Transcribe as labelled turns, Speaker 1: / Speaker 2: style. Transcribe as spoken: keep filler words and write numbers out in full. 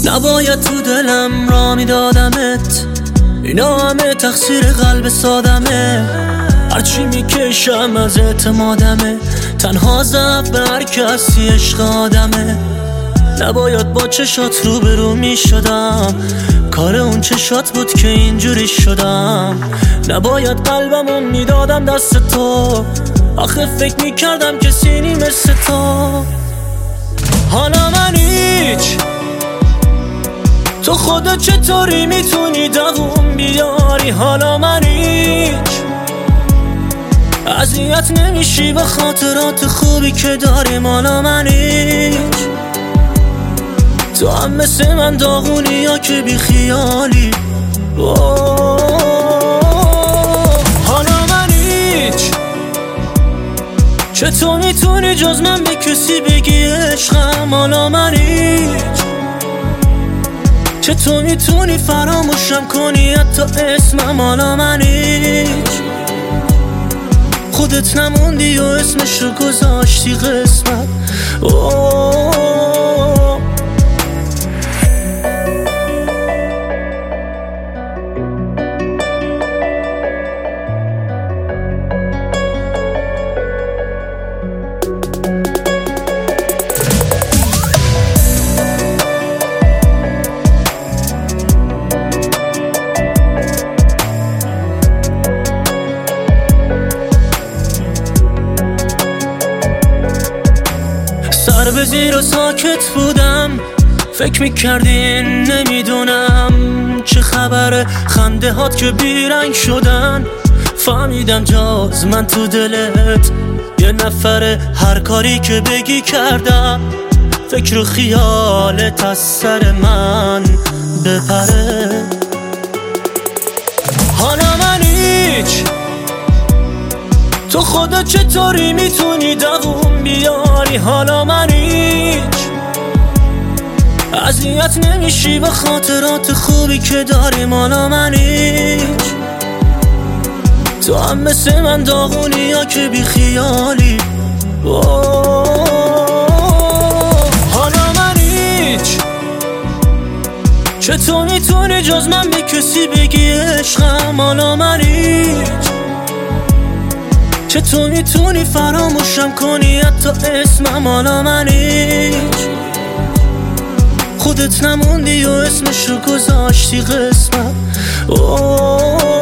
Speaker 1: نباید تو دلم را میدادمت، اینا همه تقصیر قلب سادمه. هرچی میکشم از اعتمادمه، تنها ضعف به هر کسی عشق آدمه. نباید با چشات رو به رو میشدم، کار اون چشات بود که اینجوری شدم. نباید قلبمو میدادم دست تو، آخه فکر میکردم کسی نی مثل تو. حالا من هیچ، تو خدا چطوری میتونی دووم بیاری؟ حالا من هیچ، اذیت نمیشی با خاطرات خوبی که داریم؟ حالا من هیچ، تو هم مثل من داغونی یا که بی خیالی؟ حالا من هیچ، چطور میتونی جز من به کسی بگی عشقم؟ حالا من هیچ، چطور میتونی فراموشم کنی حتی اسمم؟ حالا من هیچ، خودت نموندی و اسمشو گذاشتی قسمت. سر به زیر و ساکت بودم، فکر میکردین نمیدونم چه خبره. خنده هات که بیرنگ شدن، فهمیدم جاز من تو دلت یه نفره. هر کاری که بگی کردم، فکر و خیالت از سر من بپره. حالا من هیچ، تو خدا چطوری میتونی دووم بیاری؟ حالا من هیچ، اذیت نمیشی با خاطرات خوبی که داریم؟ حالا من هیچ، تو هم مثل من داغونی یا که بی خیالی؟ حالا من هیچ، چطور میتونی جز من به کسی بگی عشقم؟ حالا من هیچ، چطور میتونی فراموشم کنی حتی اسمم؟ حالا من هیچ، خودت نموندی و اسمشو گذاشتی قسمت.